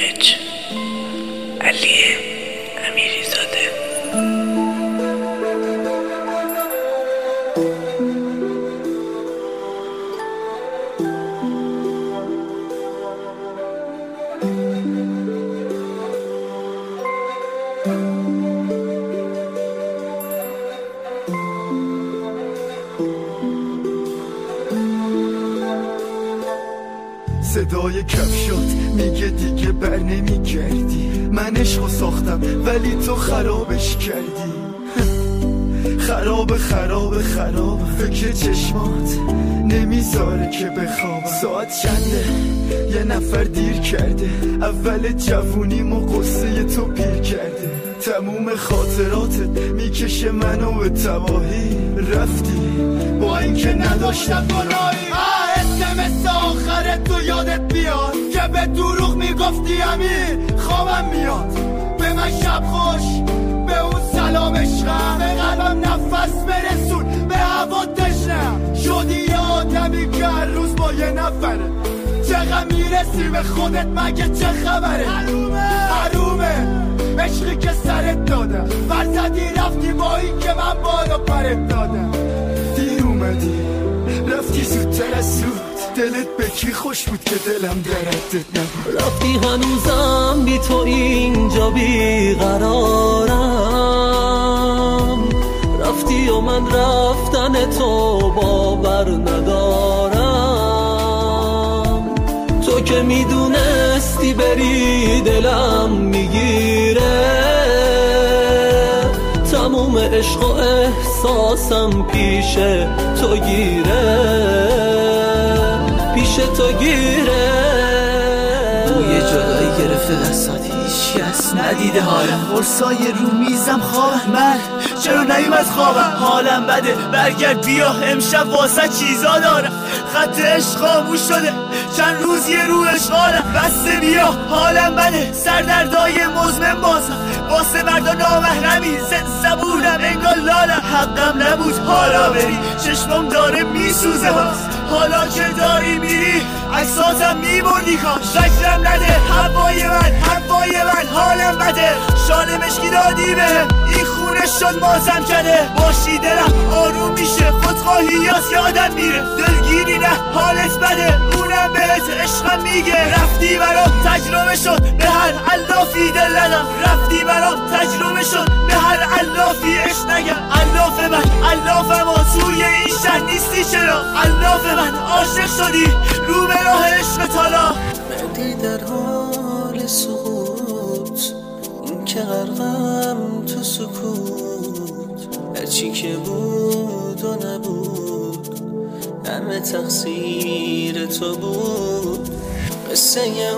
ایمیج علی امیریزاده. صدای کفشات میگه دیگه بر نمیگردی. من عشقو ساختم ولی تو خرابش کردی. خراب خراب خراب فکر چشمات نمیذاره که بخوابم. ساعت چنده یه نفر دیر کرده. اول جوونیمو قصه تو پیر کرده. تموم خاطراتت میکشه منو به تباهی. رفتی با اینکه نداشتم گناهی. اسمس آخرت تو یادت بیاد که به دروغ میگفتی امیر خوابم میاد. به من شب خوش، به اون سلام عشقم، به قلبم نفس برسون، به هوا تشنم. شدی یه آدمی که هر روز با یه نفره. چقدر میرسی به خودت مگه چه خبره؟ حرومه عشقی که سرت دادم. ورزدی رفتی با این که من بالا پرت دادم. دیر اومدی رفتی زودتر از زود. دلت به کی خوش بود که دلم درتت نبود. رفتی هنوزم بی تو اینجا بی قرارم. رفتی و من رفتن تو باور ندارم. تو که میدونستی بری دلم میگیره. تموم عشق و احساسم پیش تو گیره. پیش تو گیره. بوی جدایی گرفته دستات هیچ کس ندیده حالم. قرصای رو میزم خوابم. من چرا نیومد خوابم؟ حالم بده برگرد بیا امشب واسه چیزا دارم. خط عشق خاموش شده چند روز یه رو اشغالم. بسته بیا حالم بده سردردای مزمن بازم. واسه مردا نامحرمی زبونم انگار لالم. حقم نبود حالا بری چشمم داره میسوزه هاست. حالا که داری میری عکساتم میبردی کاش. فکرم نده هوای من حالم بده. شال مشکی دادی بهم این خونه شد ماتم کده. باشی دلم آروم میشه خودخواهی یادم میره. دلگیری نه حالت بده اونم بهت عشقم میگه. رفتی برام تجربه شد به هر علافی دل ندم. رفتی برام تجربه شد به هر علافی عشق نگم. علاف من علافم و توی این شهر نیستی چرا؟ علاف من عاشق شدی رو به راه عشق تالا. مردی در حال سقوط این که غرقم تو سکوت. هرچی که بود و نبود همه تقصیر تو بود. قصه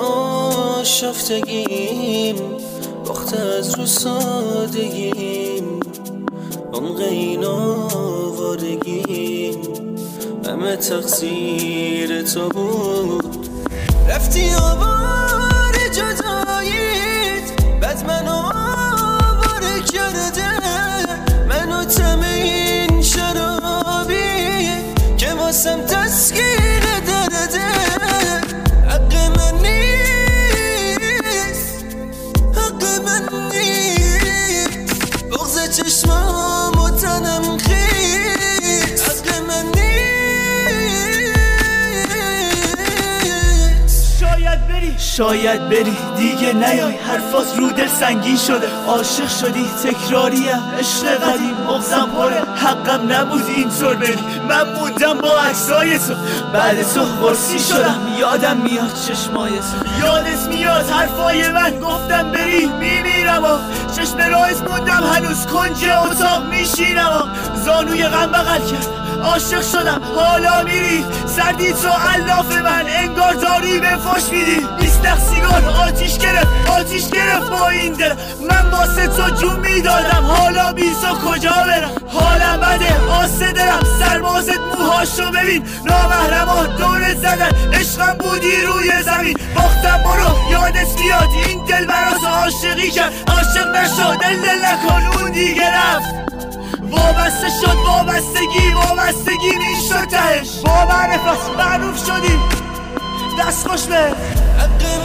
آشفتگیم باخته از رو سادگیم. عمق این آوارگیم همه تقصیر تو بود. رفتی آوار جداییت بد منو آواره کرده. منو تم این شرابی که واسم تسکین درده. حق من نیست بغض چشمام و تنم خیست. حق من شاید بری دیگه نیای. حرفات رو دل سنگین شده. عاشق شدی تکراریم عشق قدیم مغزم پره. حقم نبود اینطور بری. من موندم با عکسای تو. بعد تو قرصی شدم یادم میاد چشمای تو. یادت میاد حرفای من گفتم بری میمیرم و چشم رایز موندم هنوز کنج اتاق میشینم. زانوی غم بغل کرد عاشق شدم حالا میری. سردی تو علاف من انگار داری به فاش میدی. 20 سیگار آتیش گرفت با این دل. من واسه تو جون میدادم حالا بی تو کجا برم؟ حالم بده آسه دلم سربازت موهاشو ببین. نامحرما دورت زدن عشقم بودی روی زمین. باختم برو یادت میاد این دل برات عاشقی کرد. عاشق نشد دل نکن اون دیگه رفت. وابسته شد وابستگی میشد تهش. با معرفت معروف شدی دست خوش به حق